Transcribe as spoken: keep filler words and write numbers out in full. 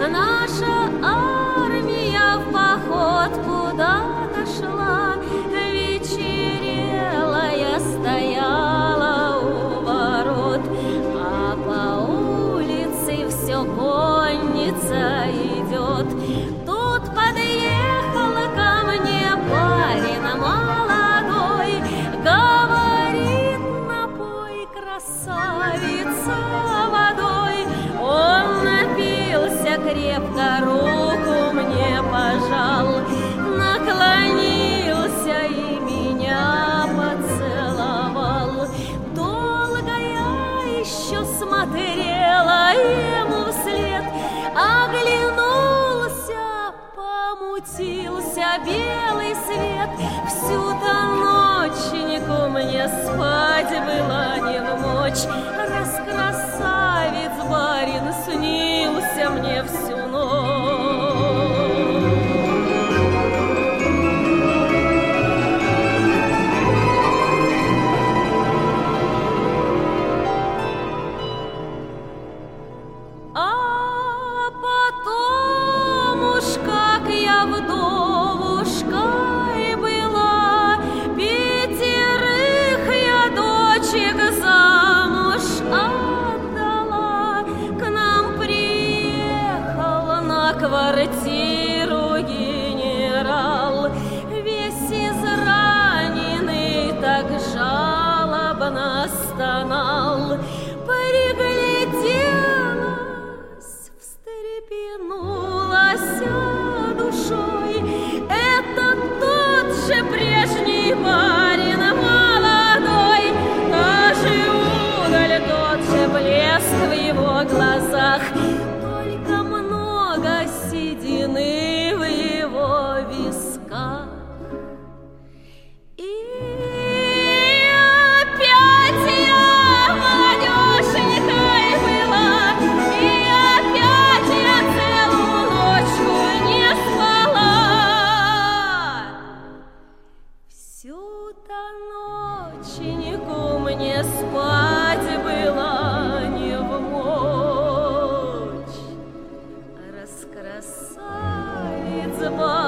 наша армия в поход куда-то шла, вечерела, я стояла у ворот, а по улице все конница идет. Тут подъехал ко мне парень молодой, говорит: напой, красавица, водой. Он напился крепко, руку мне пожал, наклонился и меня поцеловал. Долго я еще смотрела ему вслед, оглянулся, помутился белый свет. Всю-то ноченьку мне спать было не в мочь, раз красавец барин снился мне всю ночь. А потом уж как я вдовушкой была, пятерых я дочек замуж отдала. К нам приехал на квартиру генерал, весь израненный, так жалобно стонал. Пригляделась, встрепенулась душой. Это тот же прежний барин молодой, та же удаль, тот же блеск в его глазах, только много седины в его висках. И опять я молодеженькой была, и опять я целую ночку не спала. Всю-то ноченьку мне спать было не в мочь, раз красавец барин